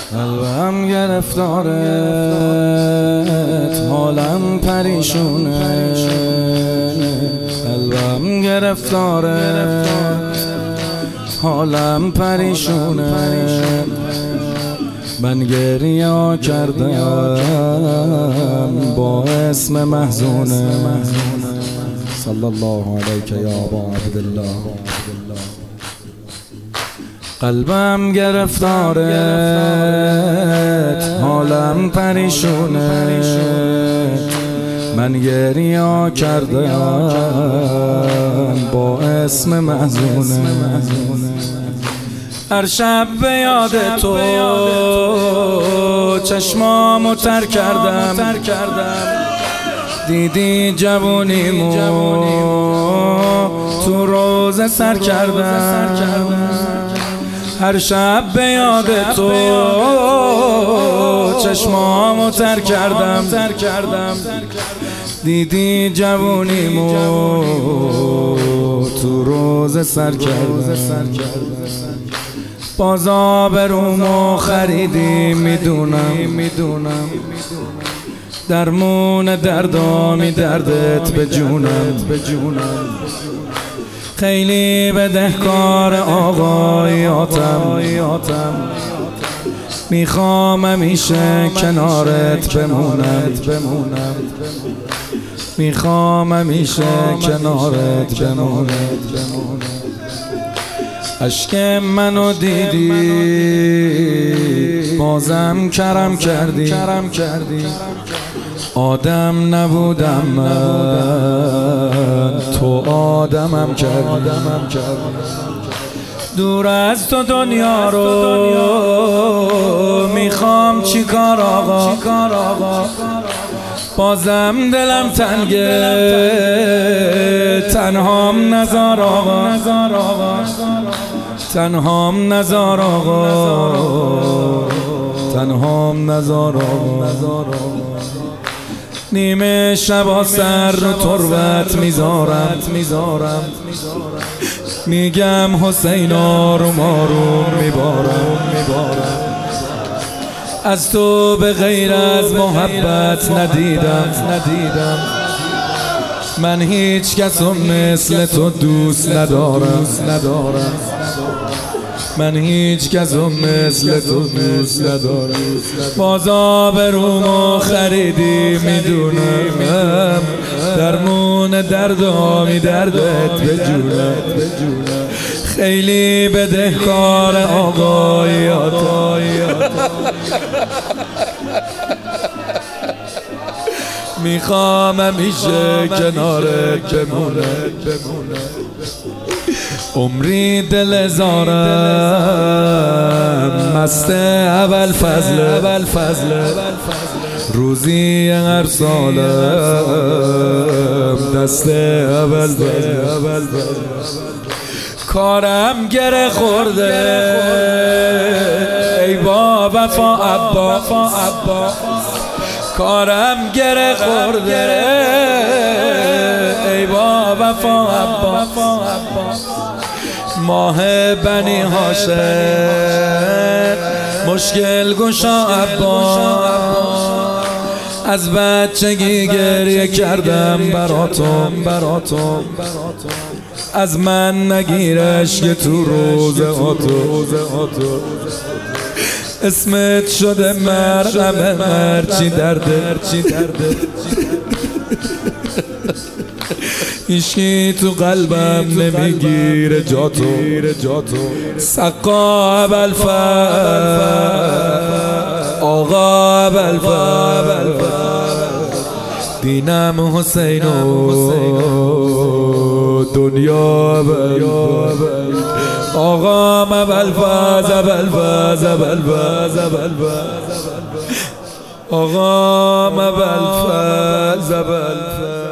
قلبم گرفتارت، حالم پریشونه. قلبم گرفتارت، حالم پریشونه. من گریه کردم با اسم محزونه. صلی الله علیک یا ابا عبدالله. قلبم گرفتارت، حالم پریشونه. من گریه کردم با اسم محزونه. هر شب به یاد تو چشمامو تر کردم. دیدی جوونیمو تو روزه سر کردم. هر شب به یاد تو چشمامو تر کردم. دیدی جوونیمو تو روزه سر کردم. باز آبرومو خریدی میدونم. درمون دردامی دردت به جونم. خیلی بدهکار آقایاتم. میخوام همیشه کنارت بمونم. میخوام همیشه کنارت بمونم. عشق منو دیدی بازم کرم کردی. آدم نبودم من، تو آدمم کردی. دور از تو دنیا رو میخوام چیکار آقا. بازم دلم تنگه، تنهام نزار آقا. تنهام نزار آقا. نیمه شبا سر رو تربت میذارم. میگم حسین آروم میبارم. از تو به غیر از محبت ندیدم. من هیچ کسو مثل تو دوست ندارم. من هیچ کسو مثل تو دوست ندارم. باز آبرومو خریدی میدونم. درمون دردامی دردت به جونم. خیلی بدهکار آقایاتم. میخوام همیشه کنارت بمونم. عمری دل زارم مست اول فضل. روزی هر سالم دست اول فضل. کارم گره خورده ای با وفا عبا. کارم گره خورده ای با وفا عبا. ماه بنی هاشم مشکل گشا عبا. از بچگی گریه کردم براتون. از من نگیرش که تو روز آتو. اسمت شده مرهم هرچی درده. هیچکی تو قلبم نمیگیره جاتو. سقا ابوالفضل آقا ابوالفضل. دینم حسین و دنیا ابوالفضل. آقا ابوالفضل. آقا ابوالفضل.